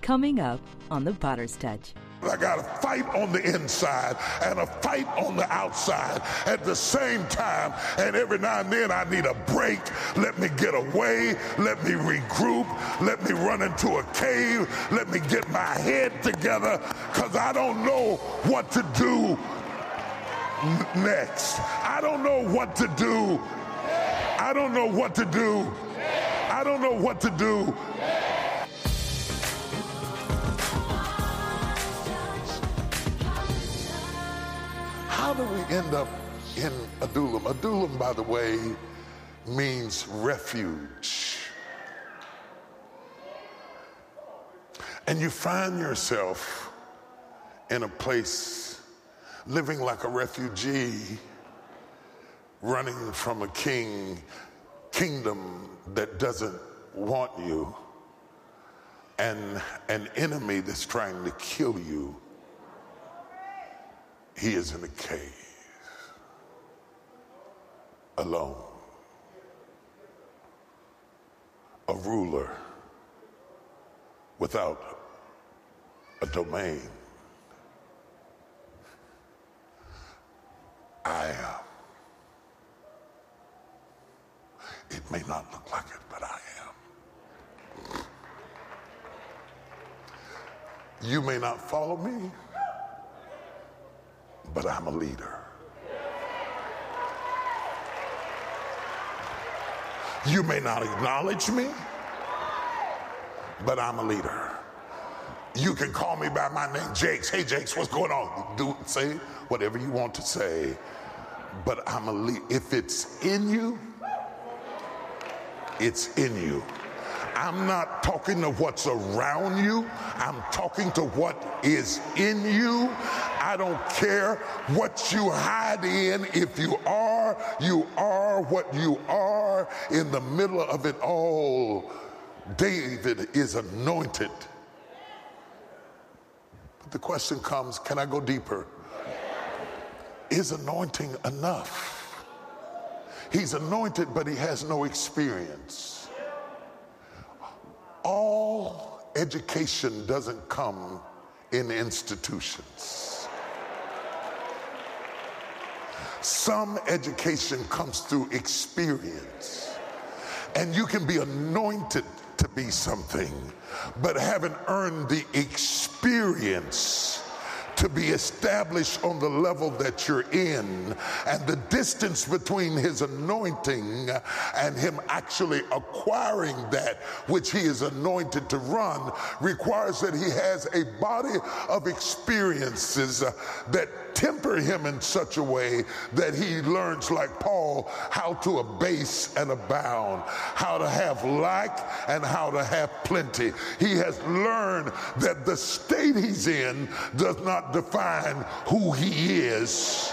Coming up on The Potter's Touch. I got to fight on the inside and a fight on the outside at the same time. And every now and then I need a break. Let me get away. Let me regroup. Let me run into a cave. Let me get my head together because I don't know what to do next. I don't know what to do. I don't know what to do. I don't know what to do. How do we end up in Adullam? Adullam, by the way, means refuge. And you find yourself in a place living like a refugee, running from a kingdom that doesn't want you, and an enemy that's trying to kill you. He is in a cave, alone, a ruler without a domain. It may not look like it, but I am. You may not follow me, but I'm a leader. You may not acknowledge me, but I'm a leader. You can call me by my name, Jakes. Hey, Jakes, what's going on? Say whatever you want to say, but I'm a leader. If it's in you, it's in you. I'm not talking to what's around you. I'm talking to what is in you. I don't care what you hide in. If you are what you are. In the middle of it all, David is anointed. But the question comes, can I go deeper? Is anointing enough? He's anointed, but he has no experience. All education doesn't come in institutions. Some education comes through experience. And you can be anointed to be something, but haven't earned the experience to be established on the level that you're in. And the distance between his anointing and him actually acquiring that which he is anointed to run requires that he has a body of experiences that temper him in such a way that he learns, like Paul, how to abase and abound, how to have lack and how to have plenty. He has learned that the state he's in does not define who he is.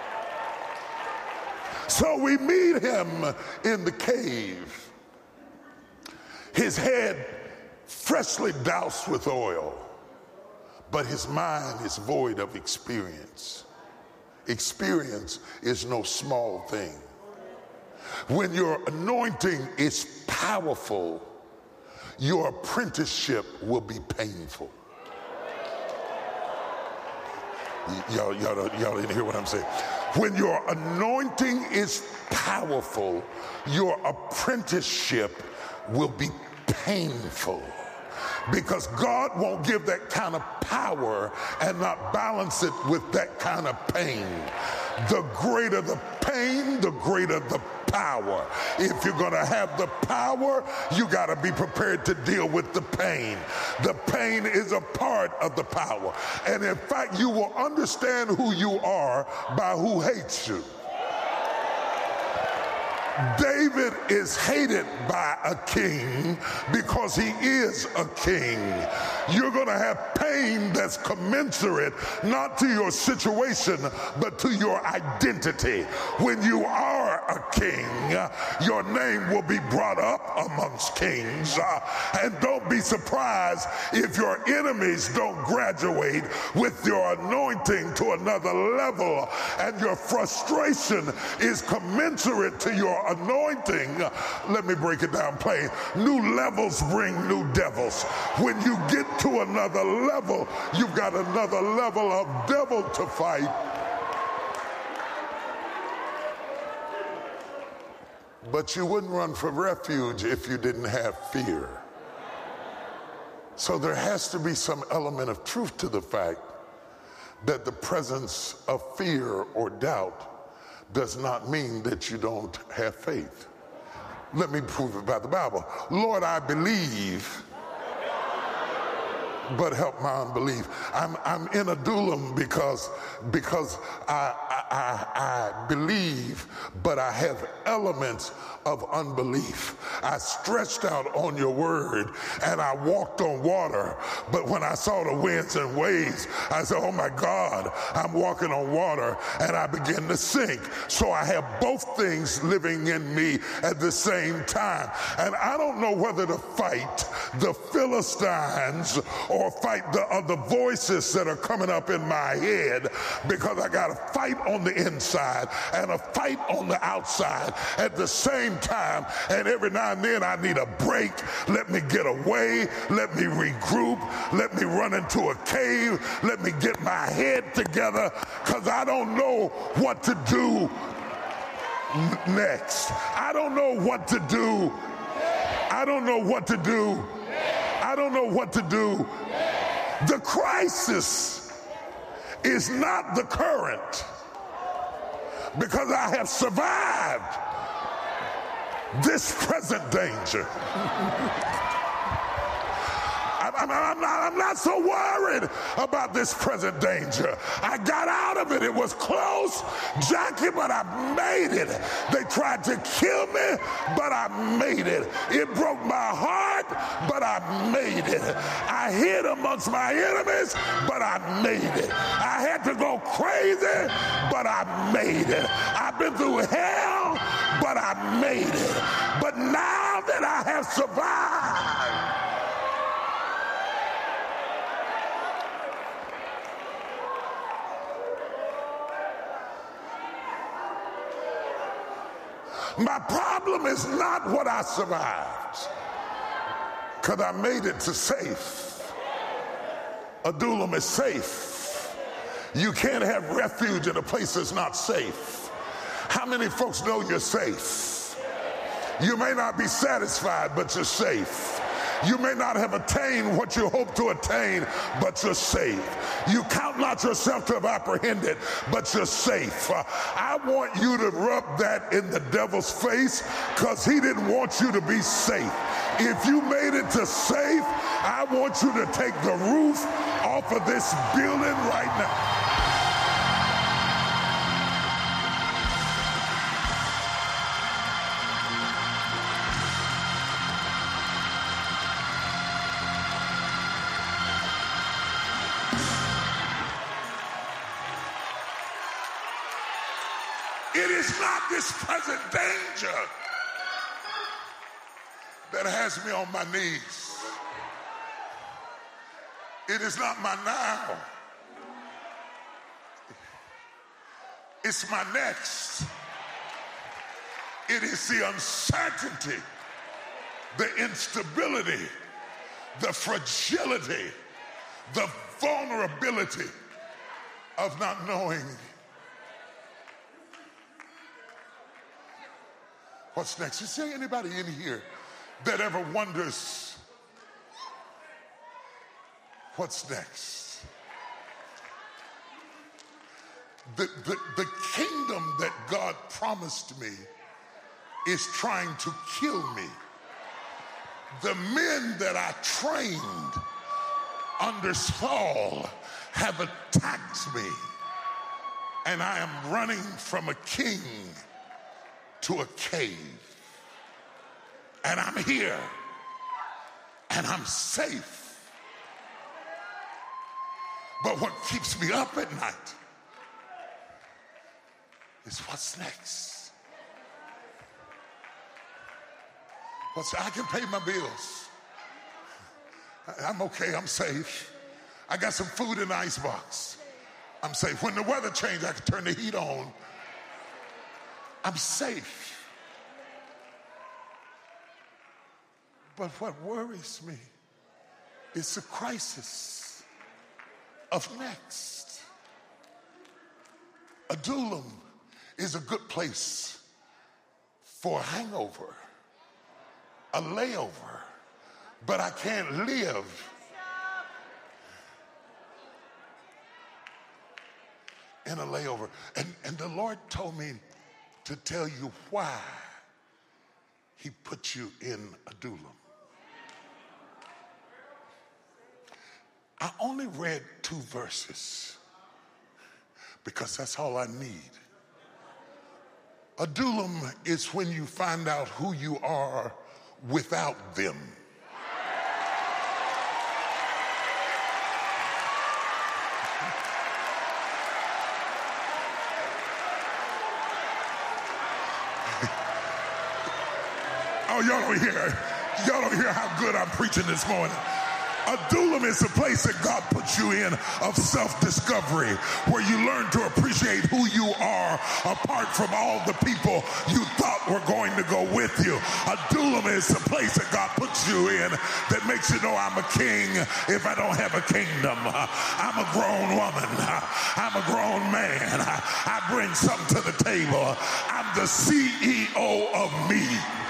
So we meet him in the cave, his head freshly doused with oil, but his mind is void of experience. Experience is no small thing. When your anointing is powerful, your apprenticeship will be painful. Y'all didn't hear what I'm saying. When your anointing is powerful, your apprenticeship will be painful. Because God won't give that kind of power and not balance it with that kind of pain. The greater the pain, the greater the power. If you're going to have the power, you got to be prepared to deal with the pain. The pain is a part of the power. And in fact, you will understand who you are by who hates you. David is hated by a king because he is a king. You're going to have pain that's commensurate not to your situation, but to your identity. When you are a king. Your name will be brought up amongst kings. And don't be surprised if your enemies don't graduate with your anointing to another level, and your frustration is commensurate to your anointing. Let me break it down plain. New levels bring new devils. When you get to another level, you've got another level of devil to fight. But you wouldn't run for refuge if you didn't have fear. So there has to be some element of truth to the fact that the presence of fear or doubt does not mean that you don't have faith. Let me prove it by the Bible. Lord, I believe, but help my unbelief. I'm in adullam because I believe, but I have elements of unbelief. I stretched out on your word and I walked on water, but when I saw the winds and waves, I said, oh my God, I'm walking on water, and I began to sink. So I have both things living in me at the same time. And I don't know whether to fight the Philistines or fight the other voices that are coming up in my head, because I got to fight on the inside and a fight on the outside at the same time. And every now and then I need a break. Let me get away. Let me regroup. Let me run into a cave. Let me get my head together, because I don't know what to do next. I don't know what to do. I don't know what to do. I don't know what to do. The crisis is not the current, because I have survived this present danger. I'm not so worried about this present danger. I got out of it. It was close, Jackie, but I made it. They tried to kill me, but I made it. It broke my heart, but I made it. I hid amongst my enemies, but I made it. I had to go crazy, but I made it. I've been through hell, but I made it. But now that I have survived, my problem is not what I survived, because I made it to safe. Adullam is safe. You can't have refuge in a place that's not safe. How many folks know you're safe? You may not be satisfied, but you're safe. You may not have attained what you hope to attain, but you're safe. You count not yourself to have apprehended, but you're safe. I want you to rub that in the devil's face, because he didn't want you to be safe. If you made it to safe, I want you to take the roof off of this building right now. It is not this present danger that has me on my knees. It is not my now. It's my next. It is the uncertainty, the instability, the fragility, the vulnerability of not knowing what's next. Is there anybody in here that ever wonders what's next? The kingdom that God promised me is trying to kill me. The men that I trained under Saul have attacked me, and I am running from a king to a cave. And I'm here, and I'm safe. But what keeps me up at night is what's next. Well, see, I can pay my bills. I'm okay, I'm safe. I got some food in the icebox. I'm safe. When the weather changes, I can turn the heat on. I'm safe. But what worries me is the crisis of next. Adullam is a good place for a hangover, a layover, but I can't live in a layover. And the Lord told me to tell you why he put you in Adullam. I only read 2 verses because that's all I need. Adullam is when you find out who you are without them. Oh, y'all don't hear how good I'm preaching this morning. Adullam is the place that God puts you in of self-discovery, where you learn to appreciate who you are apart from all the people you thought were going to go with you. Adullam is the place that God puts you in that makes you know I'm a king if I don't have a kingdom. I'm a grown woman. I'm a grown man. I bring something to the table. I'm the CEO of me.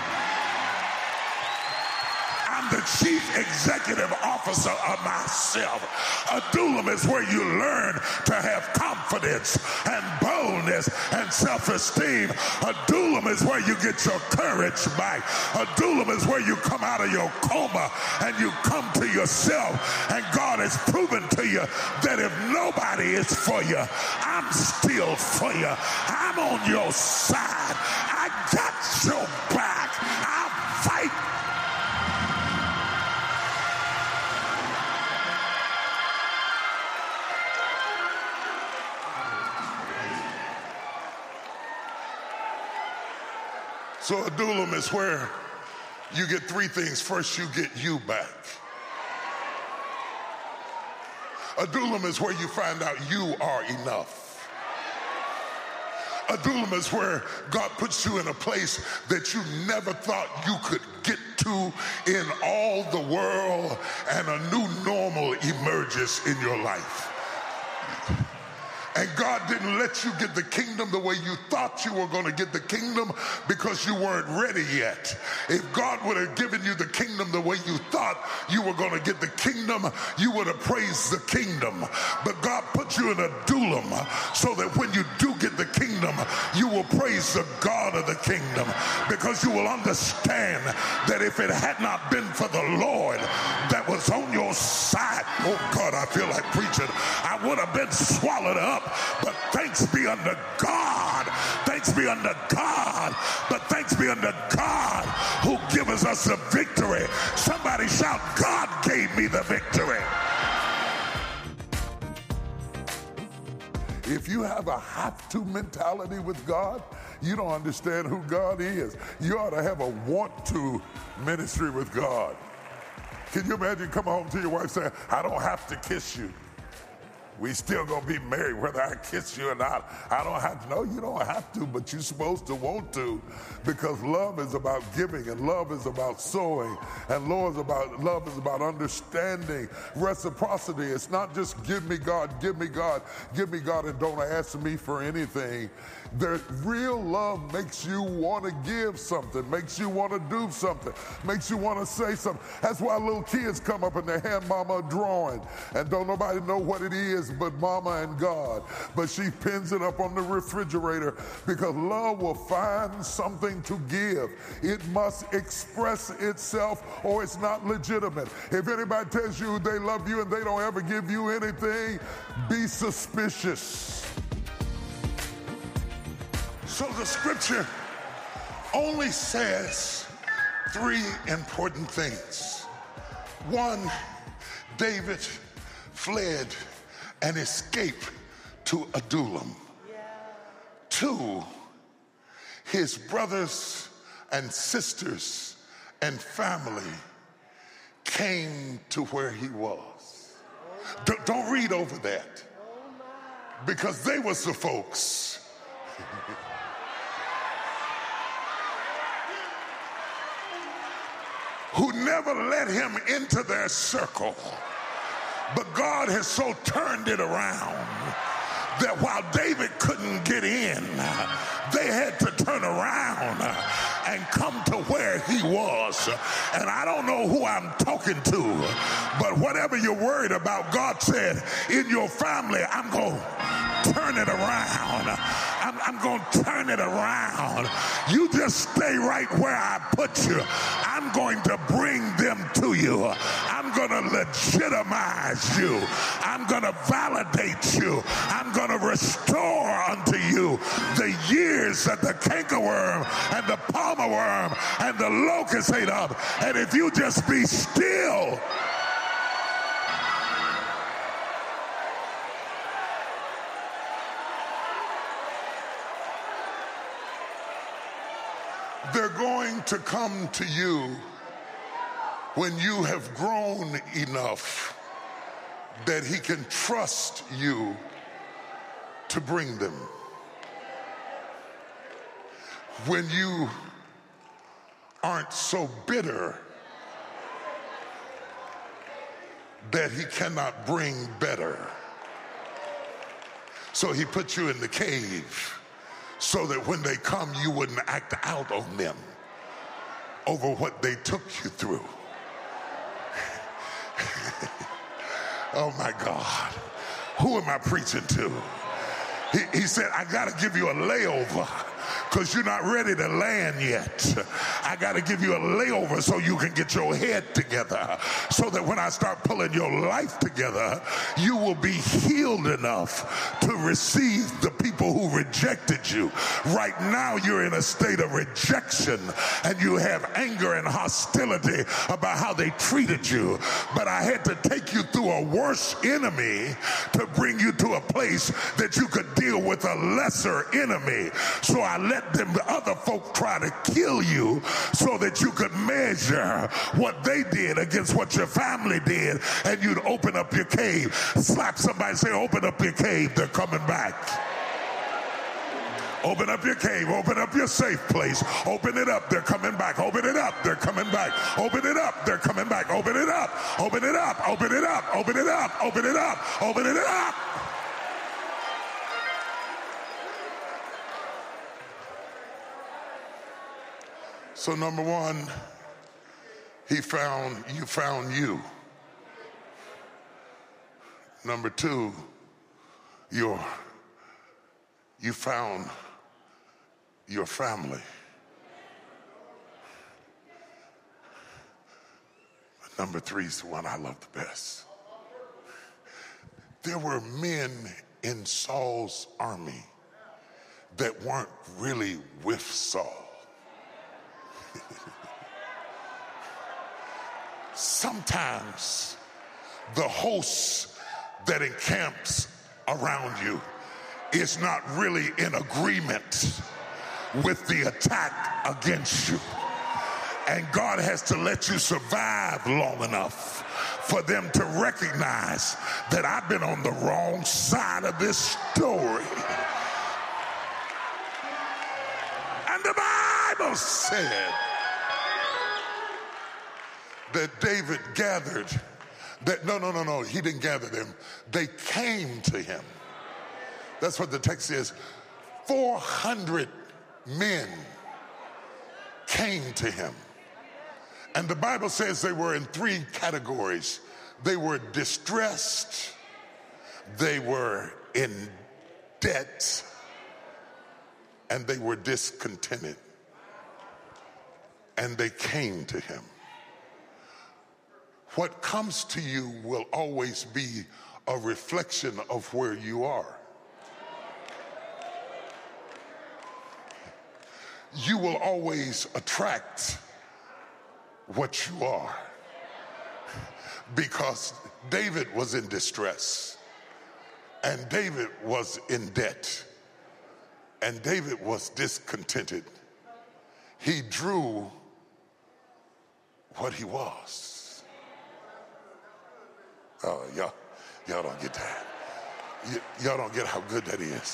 The chief executive officer of myself. Adullam is where you learn to have confidence and boldness and self-esteem. Adullam is where you get your courage back. Adullam is where you come out of your coma and you come to yourself, and God has proven to you that if nobody is for you, I'm still for you. I'm on your side. I got your back. I'll fight. So Adullam is where you get 3 things. First, you get you back. Adullam is where you find out you are enough. Adullam is where God puts you in a place that you never thought you could get to in all the world, and a new normal emerges in your life. And God didn't let you get the kingdom the way you thought you were going to get the kingdom because you weren't ready yet. If God would have given you the kingdom the way you thought you were going to get the kingdom, you would have praised the kingdom. But God put you in Adullam so that when you do get the kingdom, you will praise the God of the kingdom, because you will understand that if it had not been for the Lord that was on your side, oh God, I feel like preaching, I would have been swallowed up. But thanks be unto God. Thanks be unto God. But thanks be unto God who gives us the victory. Somebody shout, God gave me the victory. If you have a have-to mentality with God, you don't understand who God is. You ought to have a want-to ministry with God. Can you imagine coming home to your wife saying, I don't have to kiss you. We still gonna be married whether I kiss you or not. I don't have to. No, you don't have to, but you're supposed to want to, because love is about giving, and love is about sowing, and love is about understanding, reciprocity. It's not just give me God, give me God, give me God, and don't ask me for anything. The real love makes you want to give something, makes you want to do something, makes you want to say something. That's why little kids come up and they hand mama a drawing, and don't nobody know what it is but mama and God. But she pins it up on the refrigerator, because love will find something to give. It must express itself or it's not legitimate. If anybody tells you they love you and they don't ever give you anything, be suspicious. So the scripture only says 3 important things. 1, David fled and escaped to Adullam. 2, his brothers and sisters and family came to where he was. Don't read over that, because they was the folks who never let him into their circle. But God has so turned it around that while David couldn't get in, they had to turn around and come to where he was. And I don't know who I'm talking to, but whatever you're worried about, God said, in your family, I'm going to turn it around. I'm going to turn it around. You just stay right where I put you. I'm going to bring them to you. I'm going to legitimize you. I'm going to validate you. I'm going to restore unto you the years that the cankerworm and the palmer worm and the locust ate up. And if you just be still, they're going to come to you when you have grown enough that he can trust you to bring them. When you aren't so bitter that he cannot bring better. So he put you in the cave so that when they come, you wouldn't act out on them over what they took you through. Oh my God, who am I preaching to? He said, I gotta give you a layover because you're not ready to land yet. I gotta give you a layover so you can get your head together, so that when I start pulling your life together, you will be healed enough to receive the people who rejected you. Right now you're in a state of rejection and you have anger and hostility about how they treated you. But I had to take you through a worse enemy to bring you to a place that you could deal with a lesser enemy. So I let them other folk try to kill you so that you could measure what they did against what your family did, and you'd open up your cave. Slap somebody, say, open up your cave, they're coming back. Open up your cave, open up your safe place, open it up, they're coming back, open it up, they're coming back, open it up, they're coming back, open it up, open it up, open it up, open it up, open it up, open it up. So number one, you found you. Number two, you found your family. But number three is the one I love the best. There were men in Saul's army that weren't really with Saul. Sometimes the host that encamps around you is not really in agreement with the attack against you. And God has to let you survive long enough for them to recognize that I've been on the wrong side of this story. And the Bible said that David gathered, that no, he didn't gather them. They came to him. That's what the text says. 400 men came to him. And the Bible says they were in three categories. They were distressed, they were in debt, and they were discontented. And they came to him. What comes to you will always be a reflection of where you are. You will always attract what you are. Because David was in distress, and David was in debt, and David was discontented. He drew what he was. Oh, y'all don't get that. Y'all don't get how good that is.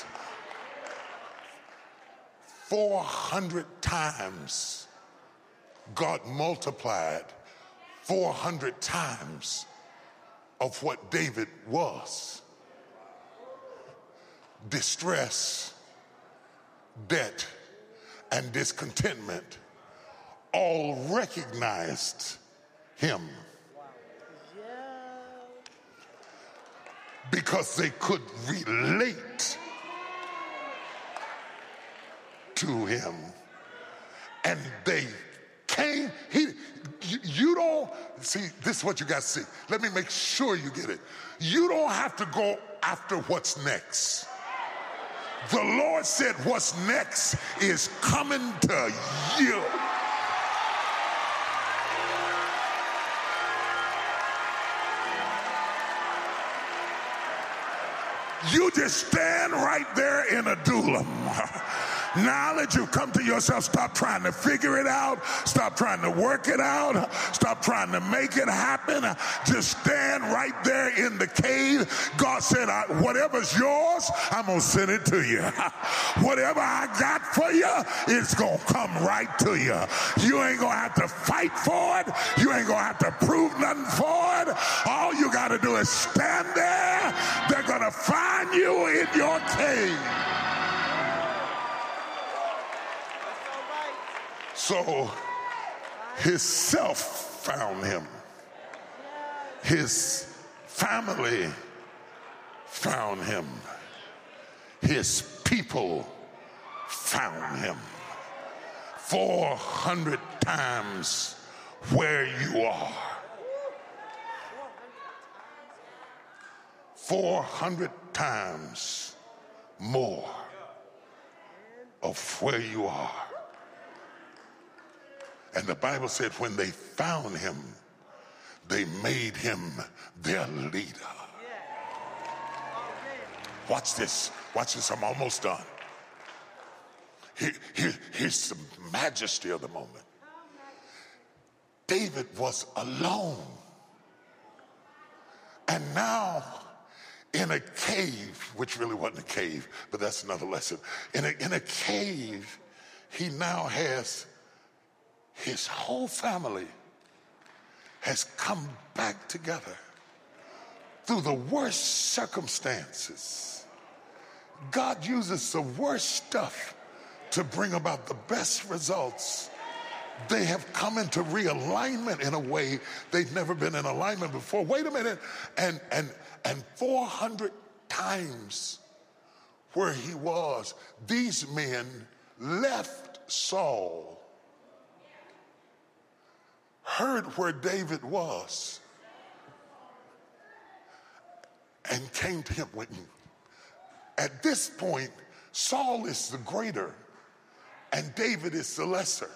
400 times God multiplied 400 times of what David was. Distress, debt, and discontentment all recognized him because they could relate to him, and they came. You don't see, this is what you got to see. Let me make sure you get it. You don't have to go after what's next. The Lord said what's next is coming to you. You just stand right there in Adullam. Now that you've come to yourself, stop trying to figure it out. Stop trying to work it out. Stop trying to make it happen. Just stand right there in the cave. God said, whatever's yours, I'm going to send it to you. Whatever I got for you, it's going to come right to you. You ain't going to have to fight for it. You ain't going to have to prove nothing for it. All you got to do is stand there. They're going to find you in your cave. So his self found him. His family found him. His people found him. 400 times where you are. 400 times more of where you are. And the Bible said when they found him, they made him their leader. Watch this. Watch this. I'm almost done. Here's the majesty of the moment. David was alone. And now in a cave, which really wasn't a cave, but that's another lesson. In a cave, he now has his whole family has come back together through the worst circumstances. God uses the worst stuff to bring about the best results. They have come into realignment in a way they've never been in alignment before. Wait a minute. And 400 times where he was, these men left Saul, heard where David was, and came to him. At this point, Saul is the greater and David is the lesser.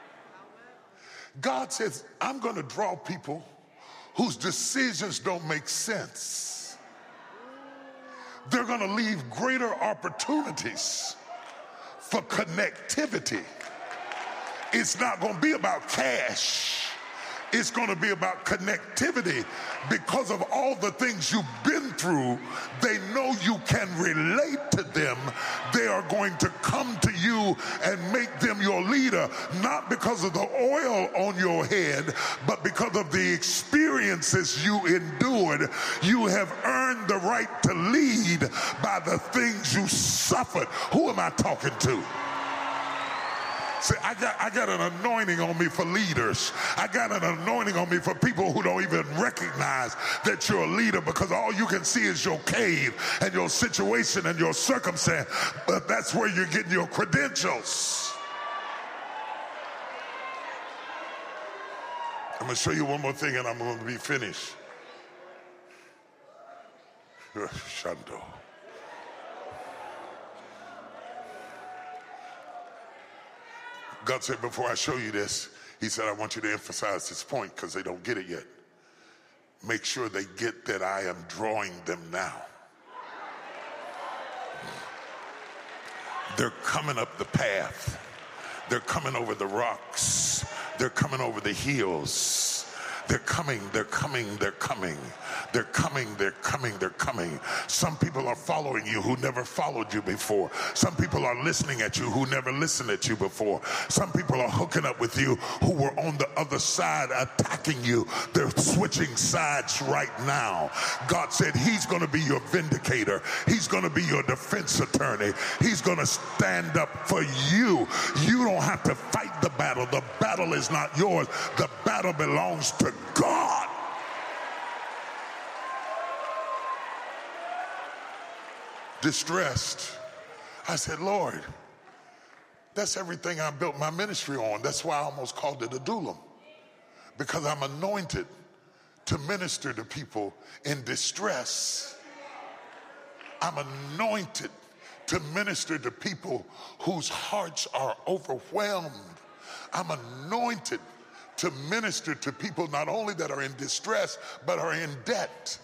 God says, I'm going to draw people whose decisions don't make sense. They're going to leave greater opportunities for connectivity. It's not going to be about cash. It's going to be about connectivity. Because of all the things you've been through, they know you can relate to them. They are going to come to you and make them your leader, not because of the oil on your head, but because of the experiences you endured. You have earned the right to lead by the things you suffered. Who am I talking to? See, I got an anointing on me for leaders. I got an anointing on me for people who don't even recognize that you're a leader, because all you can see is your cave and your situation and your circumstance. But that's where you're getting your credentials. I'm going to show you one more thing and I'm going to be finished. Shando. God said, before I show you this, he said, I want you to emphasize this point because they don't get it yet. Make sure they get that I am drawing them now. They're coming up the path. They're coming over the rocks. They're coming over the hills. They're coming, they're coming, they're coming. They're coming, they're coming, they're coming. Some people are following you who never followed you before. Some people are listening at you who never listened at you before. Some people are hooking up with you who were on the other side attacking you. They're switching sides right now. God said he's going to be your vindicator. He's going to be your defense attorney. He's going to stand up for you. You don't have to fight the battle. The battle is not yours. The battle belongs to God. Distressed. I said, Lord, that's everything I built my ministry on. That's why I almost called it Adullam, because I'm anointed to minister to people in distress. I'm anointed to minister to people whose hearts are overwhelmed. I'm anointed to minister to people not only that are in distress, but are in debt.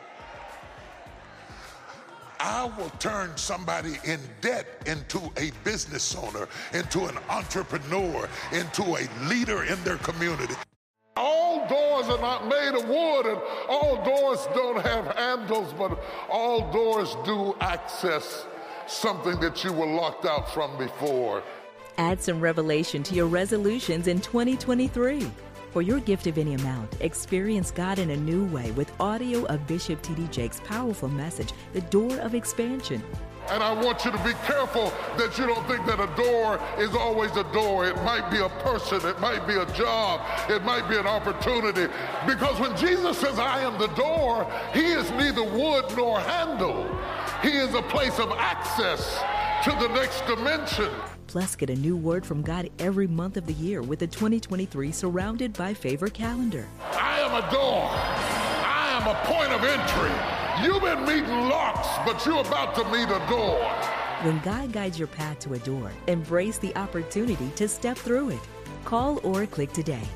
I will turn somebody in debt into a business owner, into an entrepreneur, into a leader in their community. All doors are not made of wood, and all doors don't have handles, but all doors do access something that you were locked out from before. Add some revelation to your resolutions in 2023. For your gift of any amount, experience God in a new way with audio of Bishop T.D. Jakes' powerful message, The Door of Expansion. And I want you to be careful that you don't think that a door is always a door. It might be a person, it might be a job, it might be an opportunity. Because when Jesus says, I am the door, he is neither wood nor handle. He is a place of access to the next dimension. Plus, get a new word from God every month of the year with the 2023 Surrounded by Favor calendar. I am a door. I am a point of entry. You've been meeting locks, but you're about to meet a door. When God guides your path to a door, embrace the opportunity to step through it. Call or click today.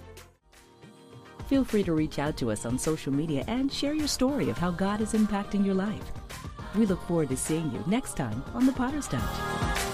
Feel free to reach out to us on social media and share your story of how God is impacting your life. We look forward to seeing you next time on The Potter's Touch.